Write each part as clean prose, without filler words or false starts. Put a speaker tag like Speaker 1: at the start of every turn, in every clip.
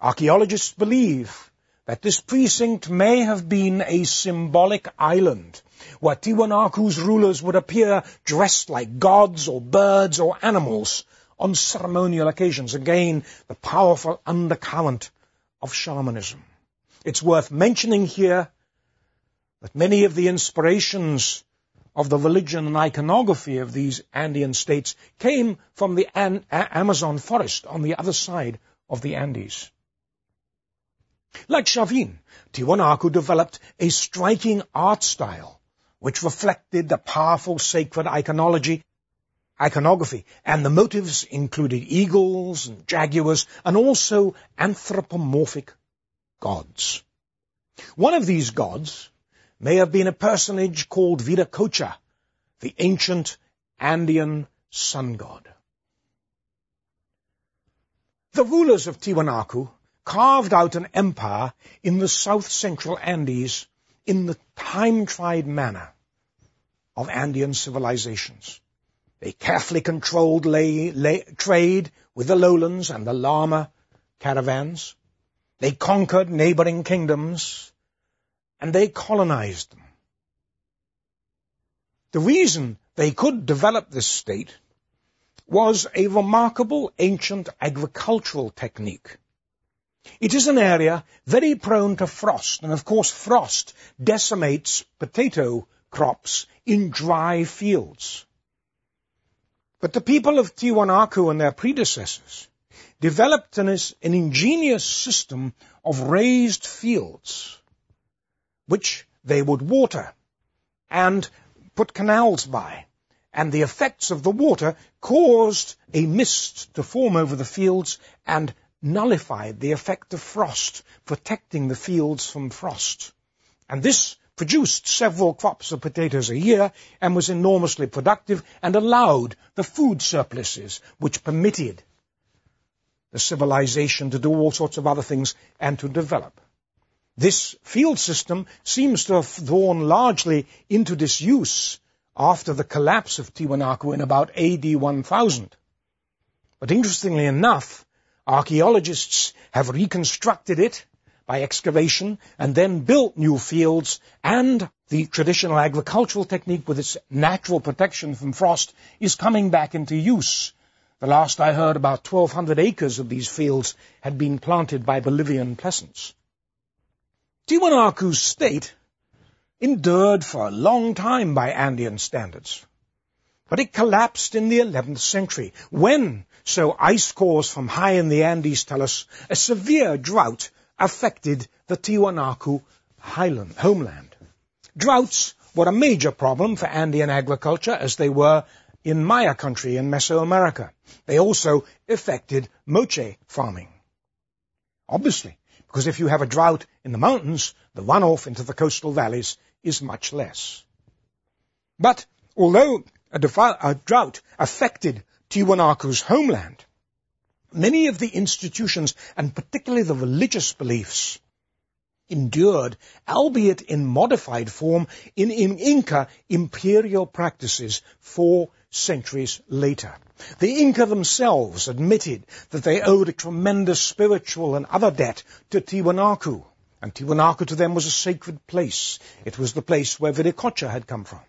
Speaker 1: Archaeologists believe that this precinct may have been a symbolic island where Tiwanaku's rulers would appear dressed like gods or birds or animals on ceremonial occasions. Again, the powerful undercurrent of shamanism. It's worth mentioning here that many of the inspirations of the religion and iconography of these Andean states came from the Amazon forest on the other side of the Andes. Like Chavin, Tiwanaku developed a striking art style which reflected the powerful sacred iconography, and the motives included eagles and jaguars and also anthropomorphic gods. One of these gods may have been a personage called Viracocha, the ancient Andean sun god. The rulers of Tiwanaku carved out an empire in the south-central Andes in the time-tried manner of Andean civilizations. They carefully controlled trade with the lowlands and the llama caravans. They conquered neighboring kingdoms, and they colonized them. The reason they could develop this state was a remarkable ancient agricultural technique. It is an area very prone to frost, and of course frost decimates potato crops in dry fields. But the people of Tiwanaku and their predecessors developed an ingenious system of raised fields, which they would water and put canals by, and the effects of the water caused a mist to form over the fields and nullified the effect of frost, protecting the fields from frost. And this produced several crops of potatoes a year and was enormously productive and allowed the food surpluses which permitted the civilization to do all sorts of other things and to develop. This field system seems to have drawn largely into disuse after the collapse of Tiwanaku in about AD 1000. But interestingly enough, archaeologists have reconstructed it by excavation and then built new fields, and the traditional agricultural technique with its natural protection from frost is coming back into use. The last I heard, about 1,200 acres of these fields had been planted by Bolivian peasants. Tiwanaku's state endured for a long time by Andean standards, but it collapsed in the 11th century when, so ice cores from high in the Andes tell us, a severe drought affected the Tiwanaku homeland. Droughts were a major problem for Andean agriculture, as they were in Maya country in Mesoamerica. They also affected moche farming. Obviously, because if you have a drought in the mountains, the runoff into the coastal valleys is much less. But although a drought affected Tiwanaku's homeland, many of the institutions, and particularly the religious beliefs, endured, albeit in modified form, in Inca imperial practices 4 centuries later. The Inca themselves admitted that they owed a tremendous spiritual and other debt to Tiwanaku, and Tiwanaku to them was a sacred place. It was the place where Viracocha had come from.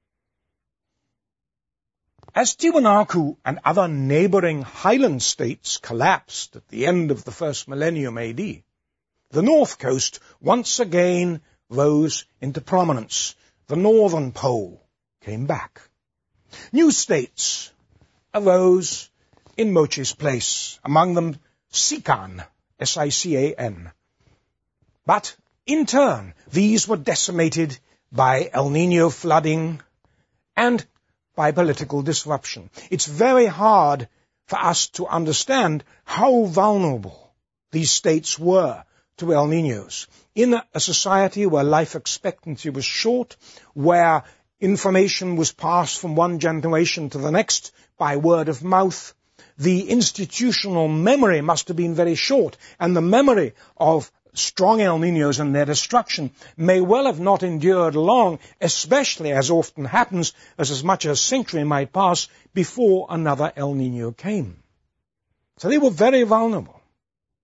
Speaker 1: As Tiwanaku and other neighboring highland states collapsed at the end of the first millennium AD, the north coast once again rose into prominence. The northern pole came back. New states arose in Moche's place, among them Sican, S-I-C-A-N. But in turn, these were decimated by El Niño flooding and by political disruption. It's very hard for us to understand how vulnerable these states were to El Niños. In a society where life expectancy was short, where information was passed from one generation to the next by word of mouth, the institutional memory must have been very short, and the memory of strong El Niños and their destruction may well have not endured long, especially, as often happens, as much as a century might pass before another El Niño came. So they were very vulnerable.